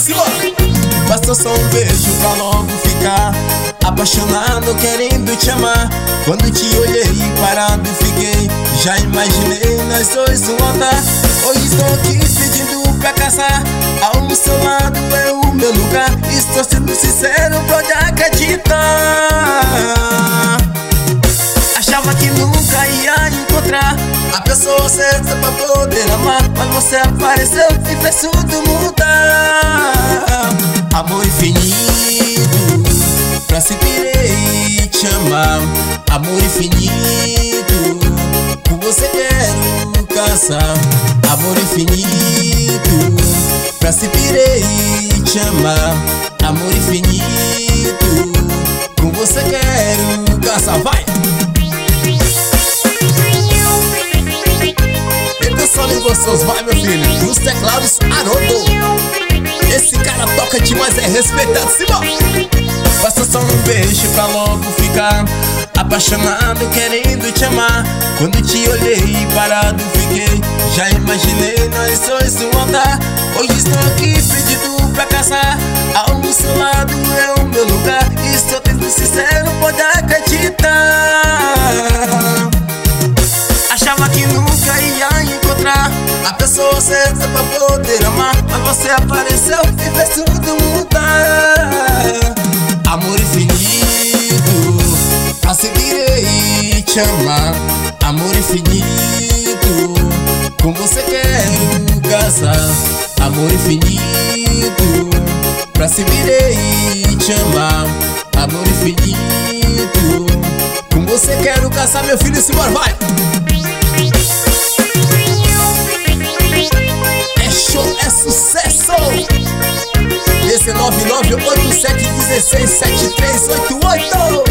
simbora. Basta só um beijo pra logo ficar apaixonado, querendo te amar. Quando te olhei parado fiquei, já imaginei nós dois no altar. Hoje estou aqui pedindo pra casar, ao seu lado é o meu lugar. Estou sendo sincero, pode acreditar. Achava que nunca ia encontrar a pessoa certa pra poder amar, mas você apareceu e fez tudo mudar. Amor infinito, pra sempre irei te amar. Amor infinito, com você quero casar. Amor infinito, pra sempre irei te amar. Amor infinito, com você quero casar. Vai! Solo gostoso, vai meu filho. Nos teclados, Haroldo. Esse cara toca demais, é respeitado, Simão. Basta só um beijo pra logo ficar apaixonado, querendo te amar. Quando te olhei parado fiquei, já imaginei nós dois no altar. Hoje estou aqui pedindo pra casar, ao seu lado é o meu lugar. Estou sendo sincero, pode acreditar. Achava que nunca ia encontrar a pessoa certa pra poder amar, mas você apareceu e fez tudo mudar. Amor infinito, pra sempre irei te amar. Amor infinito, com você quero casar. Amor infinito, pra sempre irei te amar. Amor infinito, com você quero casar. Meu filho, simbora, vai! É sucesso! Esse é 9987167388.